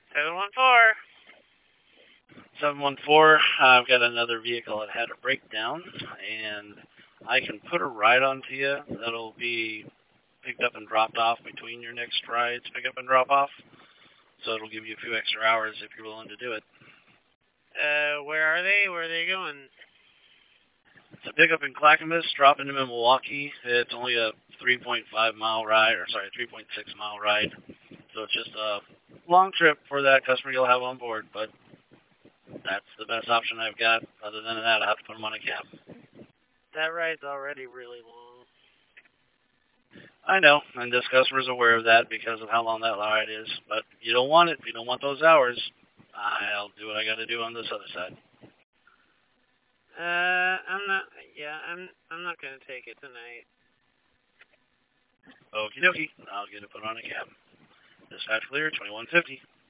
714. 714, I've got another vehicle that had a breakdown, and I can put a ride onto you that'll be picked up and dropped off between your next rides, pick up and drop off. So it'll give you a few extra hours if you're willing to do it. Where are they? Where are they going? It's a pickup in Clackamas, dropping them in Milwaukee. It's only a 3.5 mile ride, or sorry, 3.6 mile ride. So it's just a long trip for that customer you'll have on board, but that's the best option I've got. Other than that, I have to put them on a cab. That ride's already really long. I know, and this customer's aware of that because of how long that ride is. But you don't want it. If you don't want those hours, I'll do what I got to do on this other side. I'm not. Yeah, I'm not gonna take it tonight. Okie dokie. I'll get it put on a cab. Dispatch clear, 2150.